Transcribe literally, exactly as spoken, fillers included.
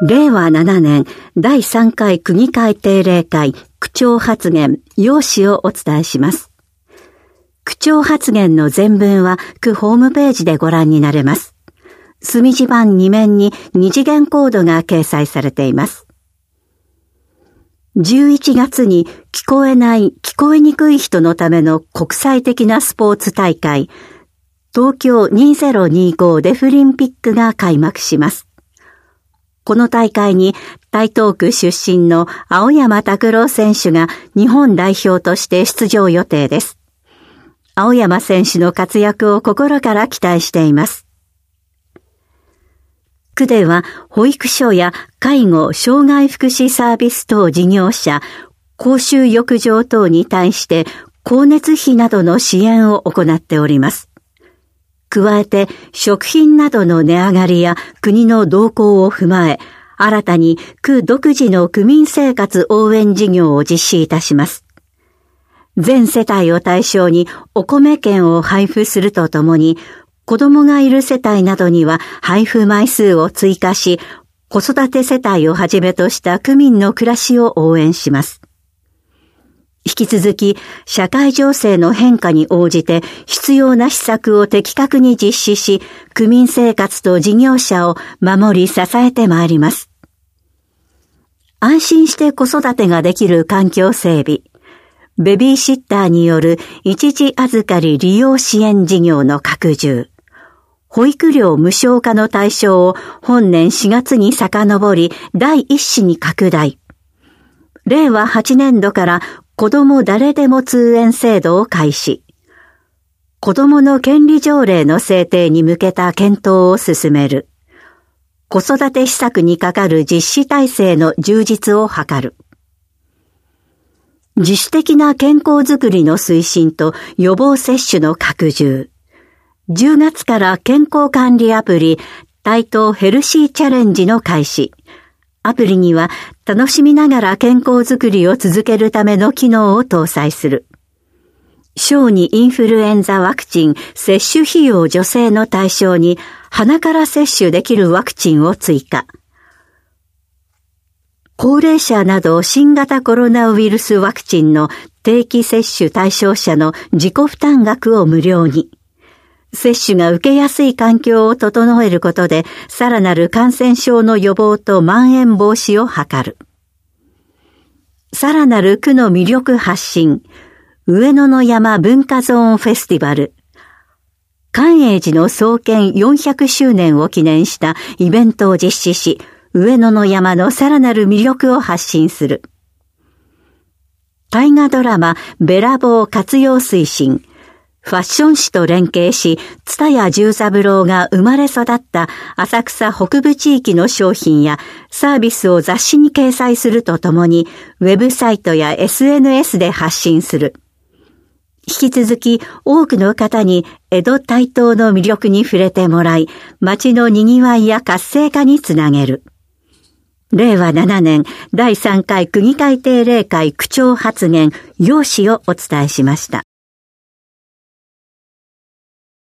れいわななねんだいさんかい区議会定例会区長発言要旨をお伝えします。区長発言の全文は区ホームページでご覧になれます。墨字盤に面に二次元コードが掲載されています。じゅういちがつに聞こえない、聞こえにくい人のための国際的なスポーツ大会、東京にせんにじゅうごデフリンピックが開幕します。この大会に台東区出身の青山拓郎選手が日本代表として出場予定です。青山選手の活躍を心から期待しています。区では保育所や介護・障害福祉サービス等事業者、公衆浴場等に対して光熱費などの支援を行っております。加えて食品などの値上がりや国の動向を踏まえ、新たに区独自の区民生活応援事業を実施いたします。全世帯を対象にお米券を配布するとともに、子供がいる世帯などには配布枚数を追加し、子育て世帯をはじめとした区民の暮らしを応援します。引き続き、社会情勢の変化に応じて必要な施策を的確に実施し、区民生活と事業者を守り支えてまいります。安心して子育てができる環境整備、ベビーシッターによる一時預かり利用支援事業の拡充、保育料無償化の対象を本年しがつに遡り第一子に拡大、れいわはちねんどから子ども誰でも通園制度を開始。子どもの権利条例の制定に向けた検討を進める。子育て施策にかかる実施体制の充実を図る。自主的な健康づくりの推進と予防接種の拡充。じゅうがつから健康管理アプリ、台東ヘルシーチャレンジの開始。アプリには楽しみながら健康づくりを続けるための機能を搭載する。小児インフルエンザワクチン接種費用助成の対象に鼻から接種できるワクチンを追加。高齢者など新型コロナウイルスワクチンの定期接種対象者の自己負担額を無料に。接種が受けやすい環境を整えることで、さらなる感染症の予防と蔓延防止を図る。さらなる区の魅力発信、上野の山文化ゾーンフェスティバル。寛永寺の創建よんひゃくしゅうねんを記念したイベントを実施し、上野の山のさらなる魅力を発信する。大河ドラマべらぼう活用推進。ファッション誌と連携し、蔦屋重三郎が生まれ育った浅草北部地域の商品やサービスを雑誌に掲載するとともに、ウェブサイトや エスエヌエス で発信する。引き続き多くの方に江戸台東の魅力に触れてもらい、街の賑わいや活性化につなげる。れいわななねんだいさんかい区議会定例会区長発言要旨をお伝えしました。